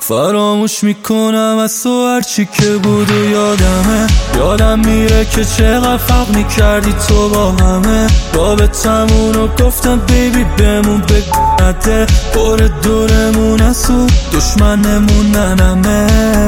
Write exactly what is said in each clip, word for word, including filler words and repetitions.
فراموش میکنم از تو هرچی که بود و یادمه. یادم میره که چقدر فرق میکردی تو با همه. رابطمون رو گفتم بیبی بمون بگو نده. پر دورمون از او دشمنمون ننمه.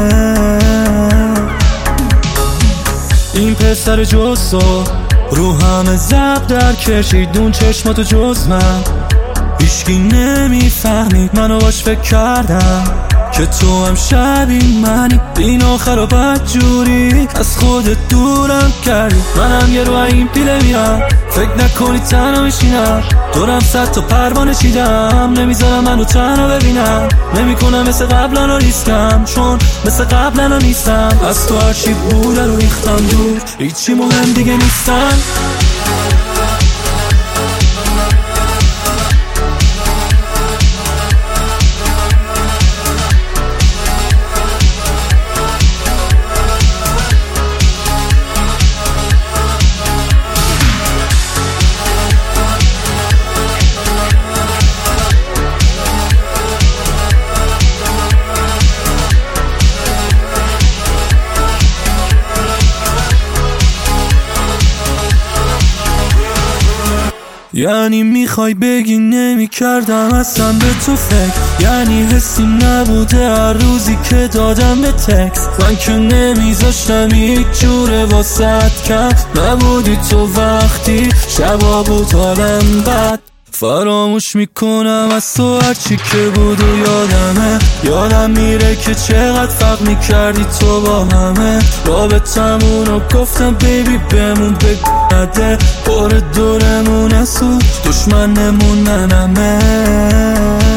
این پسر جز تو رو همه زب در کشیدون چشماتو جز من هیچکی نمیفهمید. منو باش فکر کردم که تو هم شبیه منی. این آخر و بد جوری از خودت دورم کردی. منم یه رو این پیله میرم فکر نکنی تنها میشینم. دورم صد تا پروانه چیدم نمیذارم منو تنها ببینم. نمیکنم مثل قبلا ریسکم چون مثل قبلا نیستم. از تو هرچی بوده رو ریختم دور هیچی مهم دیگه نیستم. یعنی میخوای بگی نمی کردم اصلا به تو فکر؟ یعنی حسی نبوده هر روزی که دادم به تکس؟ من که نمیذاشتم هیچ جوره واسط کم نبودی تو وقتی شبا بود حالم بد. فراموش میکنم از تو هرچی که بود و یادمه. یادم میره که چقدر فرق میکردی تو با همه. رابطمون رو گفتم بیبی بمون بگو نده. پر دورمون از او دشمنمون ننمه.